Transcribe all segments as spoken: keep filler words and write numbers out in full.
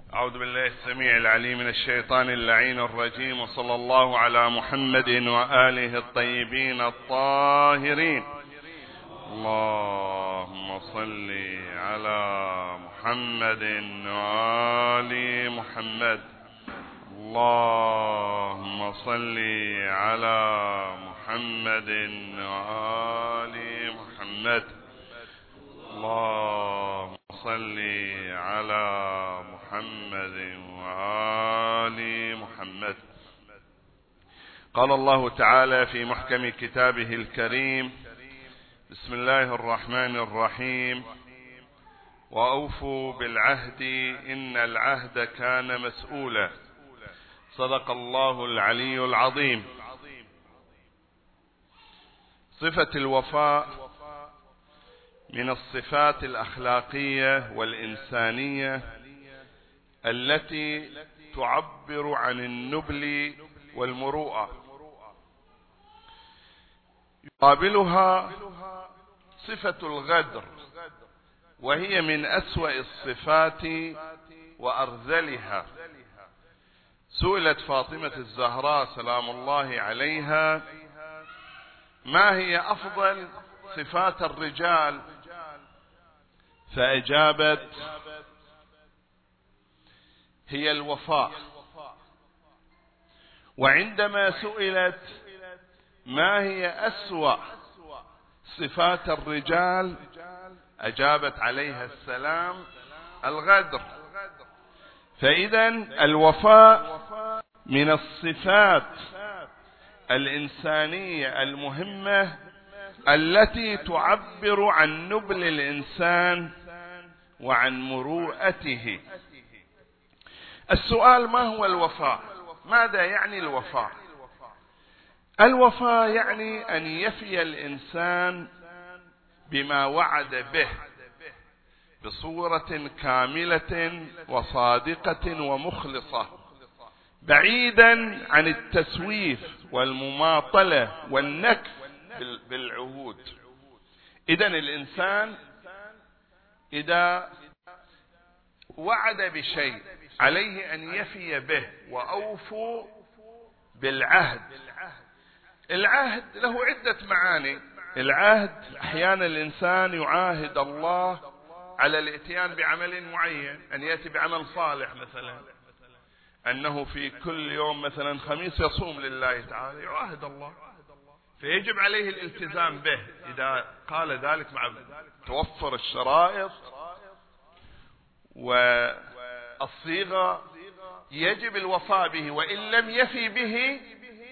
أعوذ بالله السميع العليم من الشيطان اللعين الرجيم، وصلى الله على محمد وآله الطيبين الطاهرين. اللهم صل على محمد وآل محمد. اللهم صل على محمد وآل محمد. اللهم صل على محمد وآل محمد. قال الله تعالى في محكم كتابه الكريم: بسم الله الرحمن الرحيم: وأوفوا بالعهد إن العهد كان مسؤولا. صدق الله العلي العظيم. صفة الوفاء من الصفات الأخلاقية والإنسانية التي تعبر عن النبل والمروءة. يقابلها صفة الغدر، وهي من أسوأ الصفات وأرذلها. سئلت فاطمة الزهراء سلام الله عليها: ما هي أفضل صفات الرجال؟ فأجابت: هي الوفاء. وعندما سئلت ما هي أسوأ صفات الرجال، أجابت عليها السلام: الغدر. فإذا الوفاء من الصفات الإنسانية المهمة التي تعبر عن نبل الإنسان وعن مروءته. السؤال: ما هو الوفاء؟ ماذا يعني الوفاء؟ الوفاء يعني أن يفي الإنسان بما وعد به بصورة كاملة وصادقة ومخلصة، بعيدا عن التسويف والمماطلة والنكث بالعهود. إذن الإنسان إذا وعد بشيء عليه أن يفي به. وأوفوا بالعهد. العهد له عدة معاني. العهد أحيانا الإنسان يعاهد الله على الاتيان بعمل معين، أن يأتي بعمل صالح، مثلا أنه في كل يوم مثلا خميس يصوم لله تعالى، يعاهد الله، فيجب عليه الالتزام به. إذا قال ذلك مع توفر الشرائط والصيغة يجب الوفاء به، وإن لم يفي به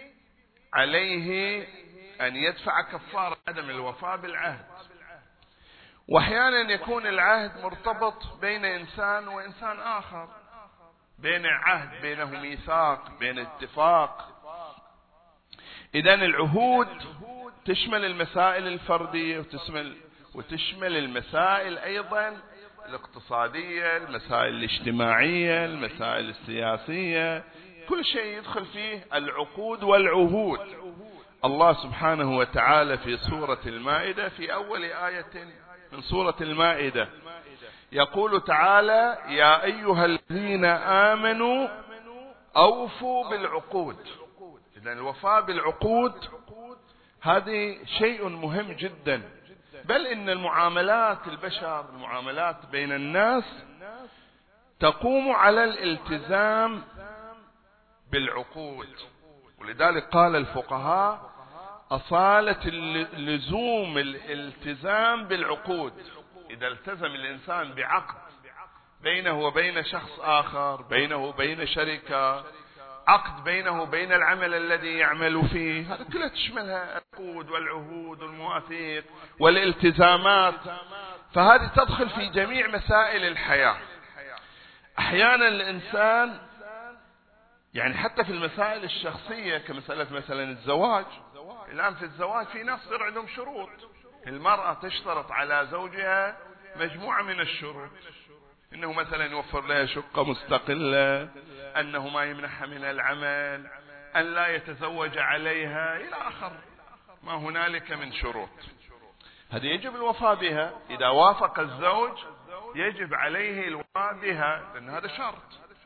عليه أن يدفع كفارة عدم الوفاء بالعهد. وأحيانا يكون العهد مرتبط بين إنسان وإنسان آخر، بين عهد، بينه ميثاق، بين اتفاق. إذن العهود تشمل المسائل الفردية وتشمل, وتشمل المسائل أيضا الاقتصادية، المسائل الاجتماعية، المسائل السياسية، كل شيء يدخل فيه العقود والعهود. الله سبحانه وتعالى في سورة المائدة، في أول آية من سورة المائدة، يقول تعالى: يا أيها الذين آمنوا أوفوا بالعقود. إذن الوفاء بالعقود هذه شيء مهم جدا. بل إن المعاملات البشر، المعاملات بين الناس، تقوم على الالتزام بالعقود. ولذلك قال الفقهاء: أصالة لزوم الالتزام بالعقود. إذا التزم الإنسان بعقد بينه وبين شخص آخر، بينه وبين شركة، عقد بينه وبين العمل الذي يعمل فيه، هذا كله تشملها العقود والعهود والمواثيق والالتزامات. فهذه تدخل في جميع مسائل الحياة. أحيانا الإنسان يعني حتى في المسائل الشخصية كمسألة مثلا الزواج، الآن في الزواج في ناس صار عندهم شروط. المرأة تشترط على زوجها مجموعة من الشروط، إنه مثلا يوفر لها شقة مستقلة، أنه ما يمنحها من العمل، أن لا يتزوج عليها، إلى آخر ما هنالك من شروط. هذه يجب الوفاء بها. إذا وافق الزوج يجب عليه الوفاء بها، لأن هذا شرط.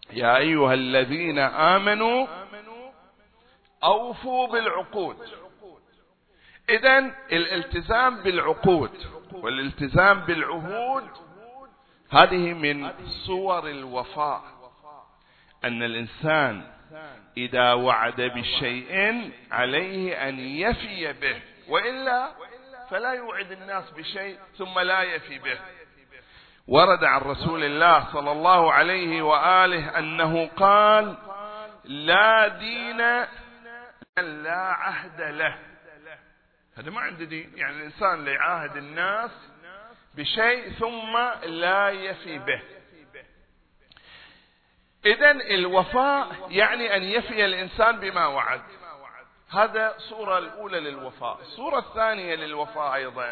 يا أيها الذين آمنوا أوفوا بالعقود. إذن الالتزام بالعقود والالتزام بالعهود هذه من صور الوفاء، أن الإنسان إذا وعد بشيء عليه أن يفي به، وإلا فلا يوعد الناس بشيء ثم لا يفي به. ورد عن رسول الله صلى الله عليه وآله أنه قال: لا دين من لا عهد له. هذا ما عنده دين، يعني الإنسان لا يعاهد الناس بشيء ثم لا يفي به. إذن الوفاء يعني أن يفي الإنسان بما وعد. هذا صورة الأولى للوفاء. الصورة الثانية للوفاء أيضا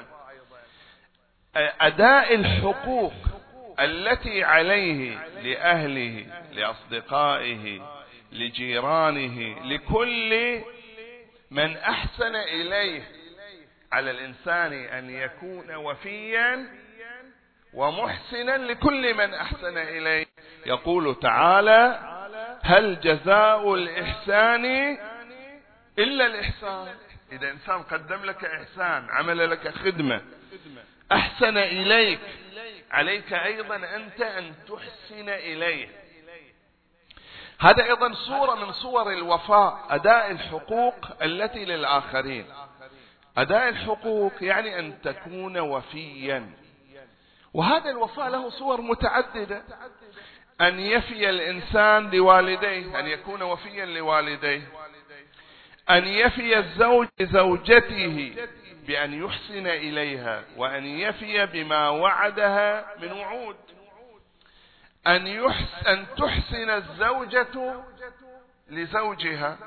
أداء الحقوق التي عليه لأهله، لأصدقائه، لجيرانه، لكل من أحسن إليه. على الإنسان أن يكون وفيا ومحسنا لكل من أحسن إليه. يقول تعالى: هل جزاء الإحسان إلا الإحسان. إذا إنسان قدم لك إحسان، عمل لك خدمة، أحسن إليك، عليك أيضا أنت أن تحسن إليه. هذا أيضا صورة من صور الوفاء، أداء الحقوق التي للآخرين. أداء الحقوق يعني أن تكون وفيا، وهذا الوفاء له صور متعددة. أن يفي الإنسان لوالديه، أن يكون وفيا لوالديه. أن يفي الزوج لزوجته بأن يحسن إليها وأن يفي بما وعدها من وعود. أن, يحس أن تحسن الزوجة لزوجها.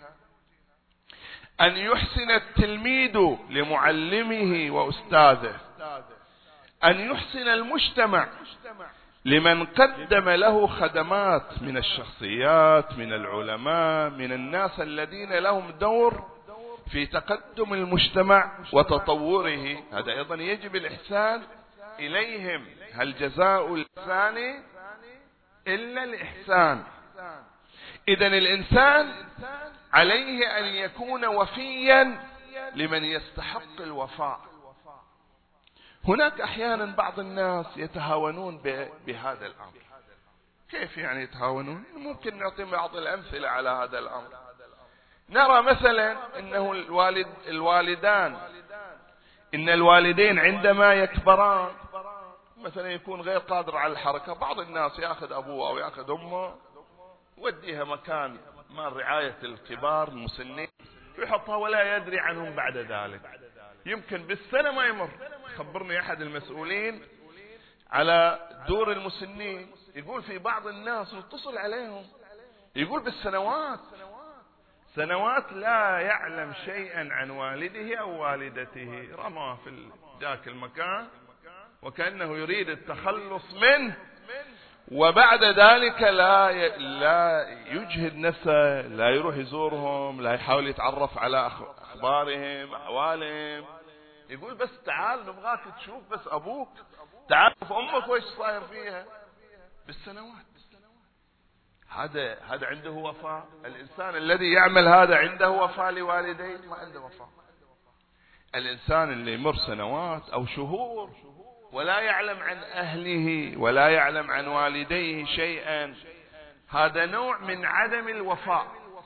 أن يحسن التلميذ لمعلمه وأستاذه. أن يحسن المجتمع لمن قدم له خدمات من الشخصيات، من العلماء، من الناس الذين لهم دور في تقدم المجتمع وتطوره. هذا أيضا يجب الإحسان إليهم. هل جزاء الإحسان إلا الإحسان. إذن الإنسان عليه أن يكون وفيا لمن يستحق الوفاء. هناك أحيانا بعض الناس يتهاونون بهذا الأمر. كيف يعني يتهاونون؟ ممكن نعطي بعض الأمثلة على هذا الأمر. نرى مثلا أنه الوالد الوالدان إن الوالدين عندما يكبران مثلا يكون غير قادر على الحركة، بعض الناس يأخذ أبوه أو يأخذ أمه وديها مكان مع رعاية الكبار المسنين ويحطها ولا يدري عنهم بعد ذلك. يمكن بالسنة ما يمر. خبرني أحد المسؤولين على دور المسنين، يقول في بعض الناس نتصل عليهم يقول بالسنوات سنوات لا يعلم شيئا عن والده أو والدته، رماه في ذاك المكان وكأنه يريد التخلص منه، وبعد ذلك لا لا يجهد نفسه، لا يروح يزورهم، لا يحاول يتعرف على أخبارهم أحوالهم. يقول بس تعال نبغاك تشوف بس أبوك، تعال شوف أمك وإيش صاير فيها. بالسنوات. هذا هذا عنده وفاء. الإنسان الذي يعمل هذا عنده وفاء لوالديه؟ ما عنده وفاء. الإنسان اللي يمر سنوات أو شهور ولا يعلم عن أهله ولا يعلم عن والديه شيئا، هذا نوع من عدم الوفاء،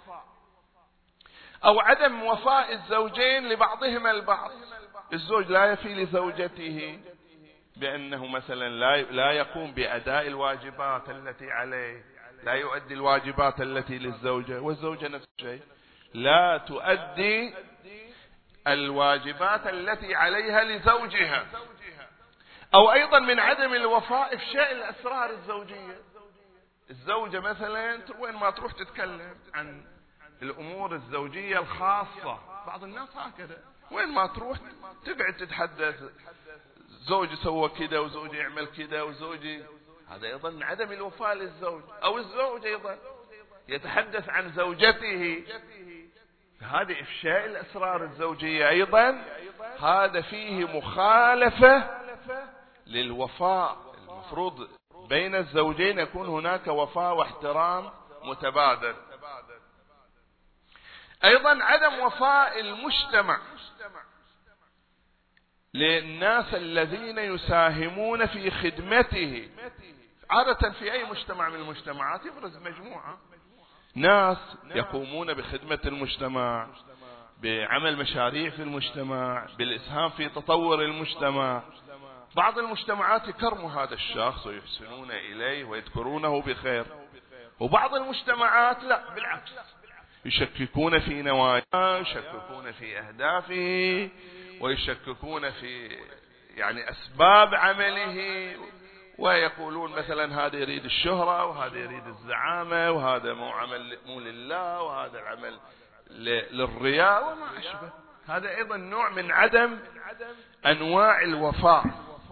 أو عدم وفاء الزوجين لبعضهما البعض. الزوج لا يفي لزوجته بأنه مثلا لا لا يقوم بأداء الواجبات التي عليه، لا يؤدي الواجبات التي للزوجة، والزوجة نفس الشيء لا تؤدي الواجبات التي عليها لزوجها. أو أيضا من عدم الوفاء إفشاء الأسرار الزوجية. الزوجة مثلا وين ما تروح تتكلم عن الأمور الزوجية الخاصة، بعض الناس هكذا وين ما تروح تقعد تتحدث زوجي سوى كذا وزوجي يعمل كذا وزوجي. هذا أيضا من عدم الوفاء للزوج. أو الزوج أيضا يتحدث عن زوجته، هذه إفشاء الأسرار الزوجية أيضا. هذا فيه مخالفة للوفاء. المفروض بين الزوجين يكون هناك وفاء واحترام متبادل. أيضا عدم وفاء المجتمع للناس الذين يساهمون في خدمته. عادة في أي مجتمع من المجتمعات يبرز مجموعة ناس يقومون بخدمة المجتمع، بعمل مشاريع في المجتمع، بالإسهام في تطور المجتمع. بعض المجتمعات يكرموا هذا الشخص ويحسنون إليه ويذكرونه بخير، وبعض المجتمعات لا، بالعكس، يشككون في نواياه، يشككون في أهدافه، ويشككون في يعني أسباب عمله، ويقولون مثلا هذا يريد الشهرة وهذا يريد الزعامة وهذا مو عمل مو لله وهذا عمل للرياء وما أشبه. هذا أيضا نوع من عدم أنواع الوفاء.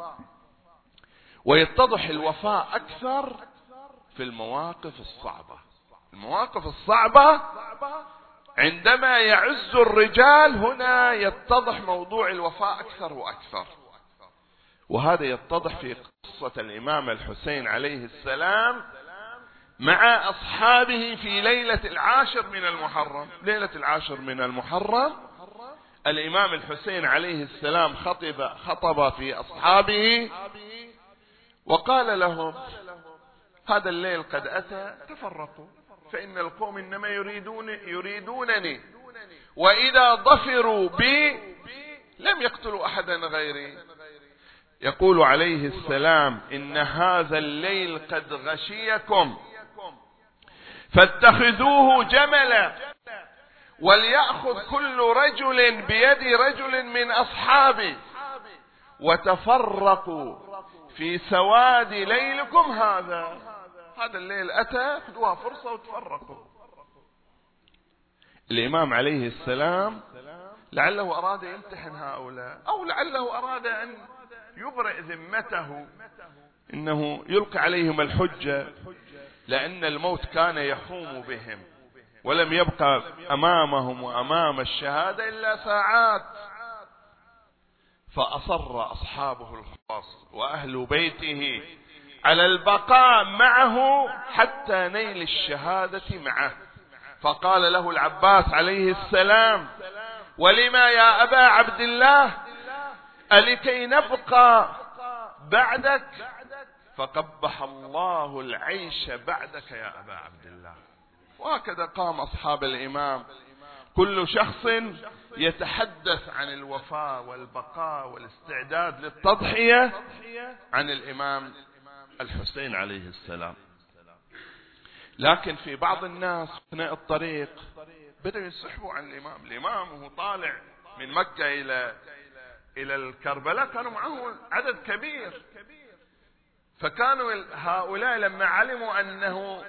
ويتضح الوفاء أكثر في المواقف الصعبة. المواقف الصعبة عندما يعز الرجال هنا يتضح موضوع الوفاء أكثر وأكثر. وهذا يتضح في قصة الإمام الحسين عليه السلام مع أصحابه في ليلة العاشر من المحرم. ليلة العاشر من المحرم الإمام الحسين عليه السلام خطب خطب في أصحابه وقال لهم: هذا الليل قد أتى، تفرقوا، فإن القوم إنما يريدون يريدونني، وإذا ظفروا بي لم يقتلوا أحدا غيري. يقول عليه السلام: إن هذا الليل قد غشيكم فاتخذوه جملا، وليأخذ كل رجل بيد رجل من أصحابي، وتفرقوا في سواد ليلكم هذا. هذا الليل أتى، خذوها فرصة وتفرقوا. الإمام عليه السلام لعله أراد يمتحن هؤلاء، أو لعله أراد أن يبرئ ذمته، إنه يلقي عليهم الحجة، لأن الموت كان يحوم بهم ولم يبقى أمامهم وأمام الشهادة إلا ساعات. فأصر أصحابه الخاص وأهل بيته على البقاء معه حتى نيل الشهادة معه. فقال له العباس عليه السلام: ولما يا أبا عبد الله؟ ألكي نبقى بعدك؟ فقبح الله العيش بعدك يا أبا عبد الله. وهكذا قام أصحاب الإمام كل شخص يتحدث عن الوفاء والبقاء والاستعداد للتضحية عن الإمام الحسين عليه السلام. لكن في بعض الناس أثناء الطريق بدأوا يسحبوا عن الإمام. الإمام وهو طالع من مكة إلى إلى الكربلاء كانوا معه عدد كبير، فكانوا هؤلاء لما علموا أنه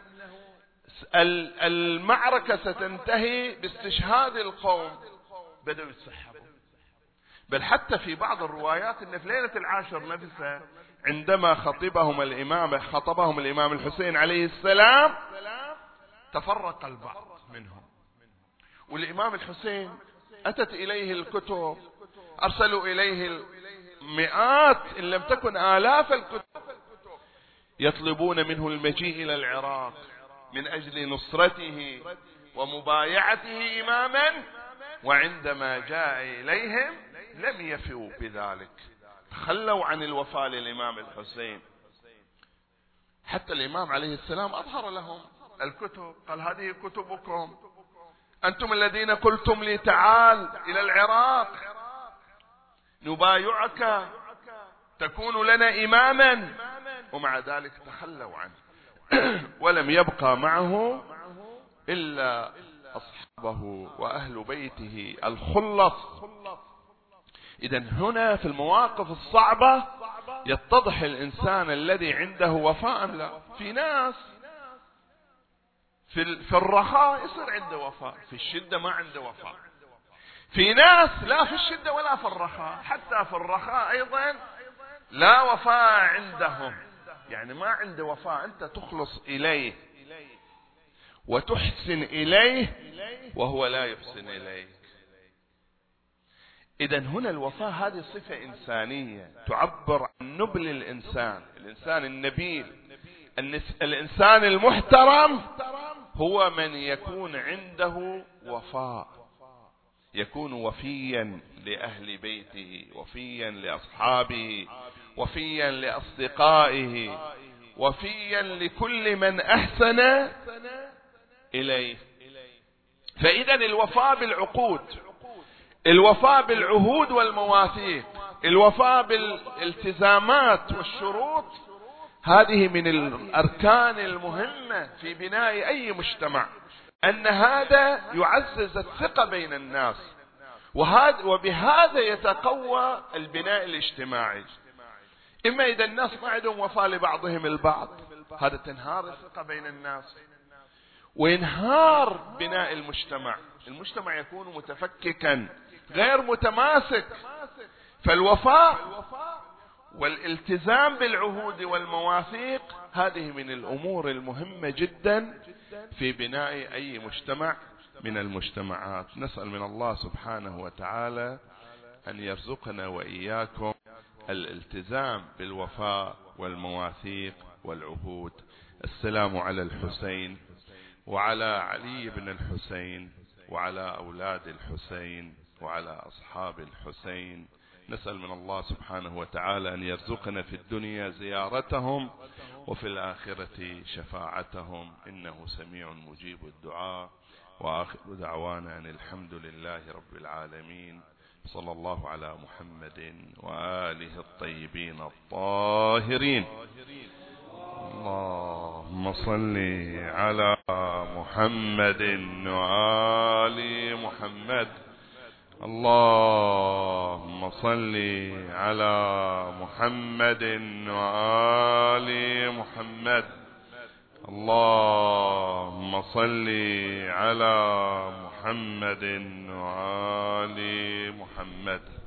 المعركة ستنتهي باستشهاد القوم بدأوا يتسحبوا. بل حتى في بعض الروايات أن في ليلة العاشر نفسها عندما خطبهم الإمام خطبهم الإمام الحسين عليه السلام تفرق البعض منهم. والإمام الحسين أتت إليه الكتب، أرسلوا إليه المئات إن لم تكن آلاف الكتب يطلبون منه المجيء إلى العراق من أجل نصرته ومبايعته إماما، وعندما جاء إليهم لم يفوا بذلك، تخلوا عن الوفاء للإمام الحسين. حتى الإمام عليه السلام أظهر لهم الكتب، قال: هذه كتبكم، أنتم الذين قلتم لي تعال إلى العراق نبايعك تكون لنا إماما، ومع ذلك تخلوا عنه ولم يبقى معه إلا أصحابه وأهل بيته الخلص. إذن هنا في المواقف الصعبة يتضح الإنسان الذي عنده وفاء أم لا. في ناس في في الرخاء يصير عنده وفاء، في الشدة ما عنده وفاء. في ناس لا في الشدة ولا في الرخاء، حتى في الرخاء أيضا لا وفاء عندهم، يعني ما عنده وفاء. أنت تخلص إليه وتحسن إليه وهو لا يحسن إليك. إذن هنا الوفاء هذه صفة إنسانية تعبر عن نبل الإنسان، الإنسان النبيل الإنسان المحترم هو من يكون عنده وفاء، يكون وفيا لأهل بيته، وفيا لأصحابه، وفيا لأصدقائه، وفيا لكل من أحسن إليه. فإذا الوفاء بالعقود، الوفاء بالعهود والمواثيق، الوفاء بالالتزامات والشروط، هذه من الأركان المهمة في بناء أي مجتمع، أن هذا يعزز الثقة بين الناس، وبهذا يتقوى البناء الاجتماعي. إما إذا الناس ما عندهم وفاء لبعضهم البعض، هذا تنهار الثقة بين الناس وينهار بناء المجتمع، المجتمع يكون متفككا غير متماسك. فالوفاء والالتزام بالعهود والمواثيق هذه من الأمور المهمة جدا في بناء أي مجتمع من المجتمعات. نسأل من الله سبحانه وتعالى أن يرزقنا وإياكم الالتزام بالوفاء والمواثيق والعهود. السلام على الحسين وعلى علي بن الحسين وعلى أولاد الحسين وعلى أصحاب الحسين. نسأل من الله سبحانه وتعالى أن يرزقنا في الدنيا زيارتهم وفي الآخرة شفاعتهم، إنه سميع مجيب الدعاء. وآخر دعوانا أن الحمد لله رب العالمين، صلى الله على محمد وآله الطيبين الطاهرين. اللهم صل على محمد وآل محمد. اللهم صل على محمد وآل محمد. اللهم صل على محمد وآل محمد.